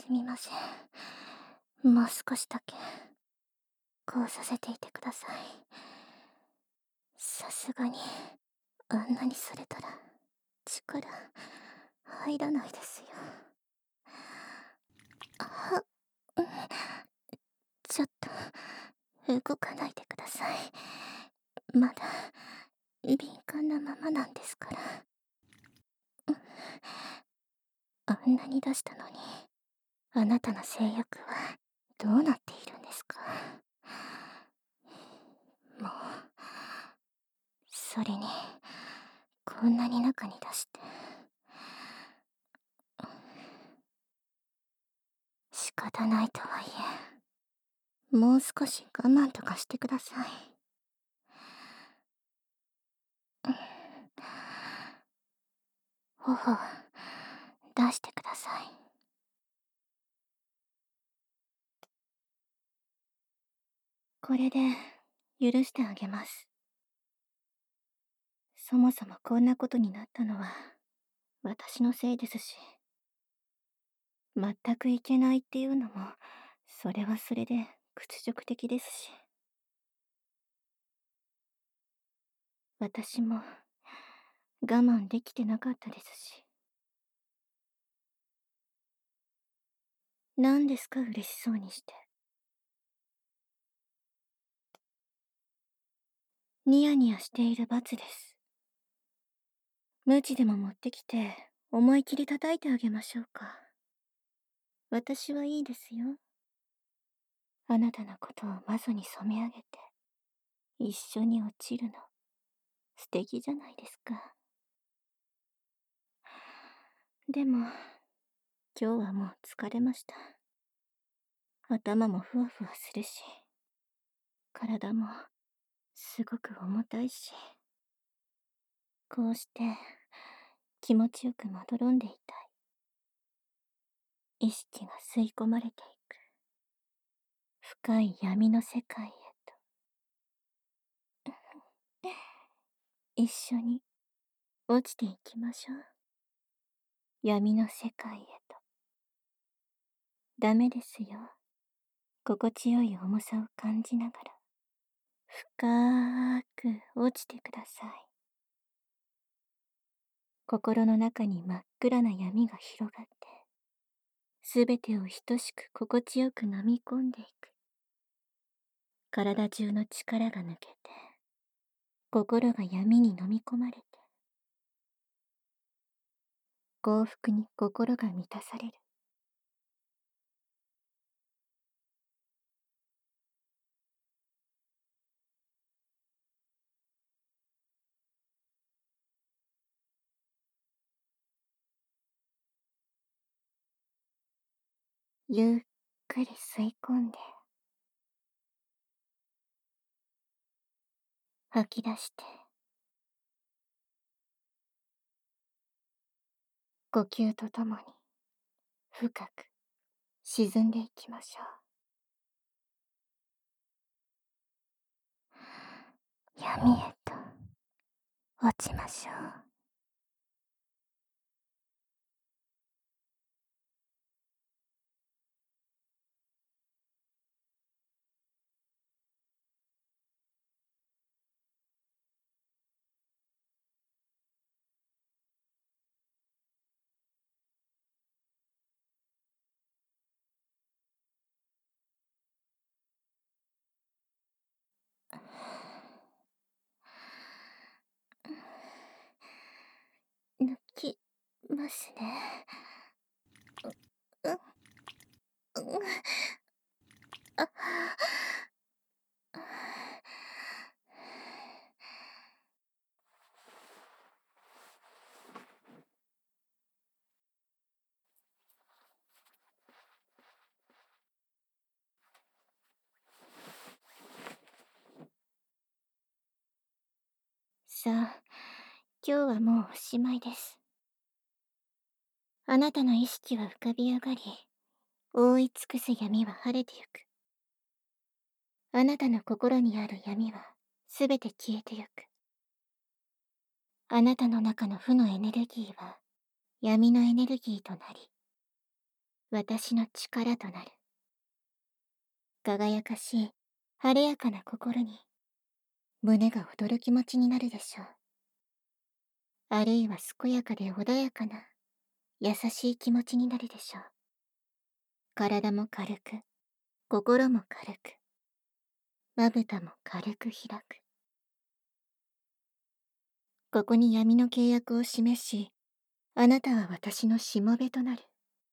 すみません。もう少しだけ、こうさせていてください。さすがに、あんなにされたら、力、入らないですよ。は、ちょっと、動かないでください。まだ、敏感なままなんですから。あんなに出したのに、あなたの性欲は、どうなっているんですか？もう、それに、こんなに中に出して。仕方ないとはいえ、もう少し我慢とかしてください。頬、出してください。これで、許してあげます。そもそもこんなことになったのは、私のせいですし、全くいけないっていうのも、それはそれで屈辱的ですし、私も我慢できてなかったですし。何ですか嬉しそうにして。ニヤニヤしている罰です。鞭でも持ってきて、思い切り叩いてあげましょうか。私はいいですよ。あなたのことを魔女に染め上げて、一緒に落ちるの、素敵じゃないですか。でも、今日はもう疲れました。頭もふわふわするし、体もすごく重たいし、こうして気持ちよくまどろんでいたい。意識が吸い込まれていく。深い闇の世界へと。一緒に落ちていきましょう。闇の世界へと。ダメですよ。心地よい重さを感じながら、深く落ちてください。心の中に真っ暗な闇が広がって、すべてを等しく心地よく飲み込んでいく。体中の力が抜けて、心が闇に飲み込まれて、幸福に心が満たされる。ゆっくり吸い込んで、吐き出して、呼吸とともに深く沈んでいきましょう。闇へと落ちましょう。抜きますね。う、う、あ、さあ、今日はもうおしまいです。あなたの意識は浮かび上がり、覆い尽くす闇は晴れてゆく。あなたの心にある闇はすべて消えてゆく。あなたの中の負のエネルギーは闇のエネルギーとなり、 私の力となる。輝かしい、晴れやかな心に、胸が躍る気持ちになるでしょう。あるいは健やかで穏やかな、優しい気持ちになるでしょう。体も軽く、心も軽く、まぶたも軽く開く。ここに闇の契約を示し、あなたは私のしもべとなる。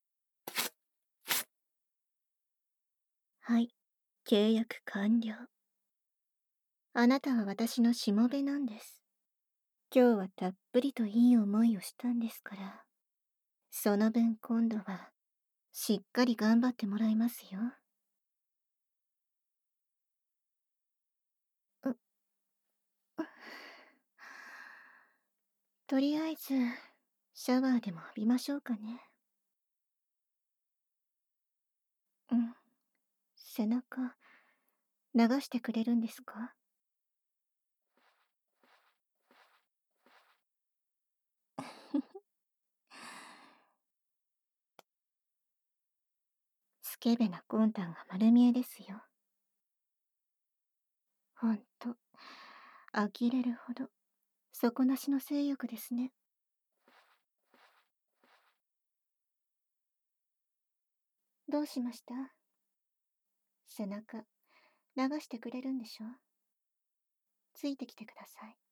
はい、契約完了。あなたは私のしもべなんです。今日はたっぷりといい思いをしたんですから、その分今度は、しっかり頑張ってもらいますよ。う、とりあえず、シャワーでも浴びましょうかね。うん。背中、流してくれるんですか？スケベな魂胆が丸見えですよ。ほんと、呆れるほど、底なしの性欲ですね。どうしました？背中、流してくれるんでしょ？ついてきてください。